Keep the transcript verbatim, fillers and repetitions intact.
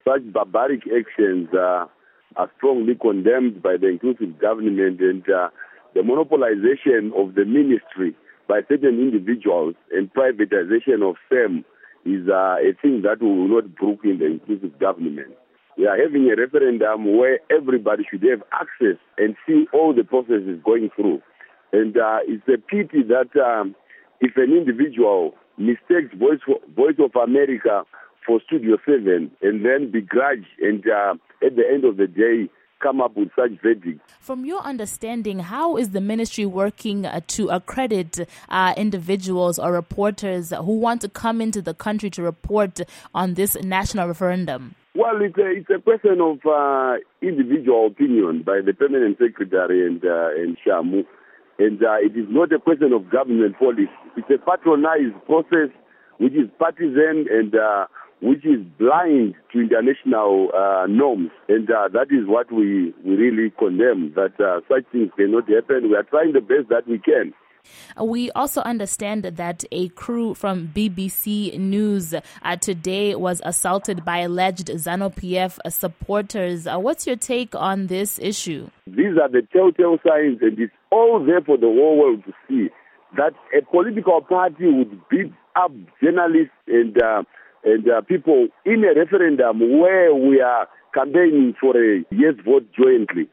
Such barbaric actions uh, are strongly condemned by the inclusive government, and uh, the monopolization of the ministry by certain individuals and privatization of SEM is uh, a thing that we will not brook in the inclusive government. We are having a referendum where everybody should have access and see all the processes going through. And uh, it's a pity that um, if an individual mistakes Voice, Voice of America for Studio seven and then begrudge and uh, at the end of the day come up with such verdicts. From your understanding, how is the ministry working uh, to accredit uh, individuals or reporters who want to come into the country to report on this national referendum? Well, it's a, it's a question of uh, individual opinion by the Permanent Secretary and, uh, and Shamu. And uh, it is not a question of government policy. It's a patronized process which is partisan and uh, which is blind to international uh, norms. And uh, that is what we, we really condemn, that uh, such things cannot happen. We are trying the best that we can. We also understand that a crew from B B C News uh, today was assaulted by alleged ZANU-P F supporters. Uh, what's your take on this issue? These are the telltale signs, and it's all there for the whole world to see, that a political party would beat up journalists and uh, and uh, people in a referendum where we are campaigning for a yes vote jointly.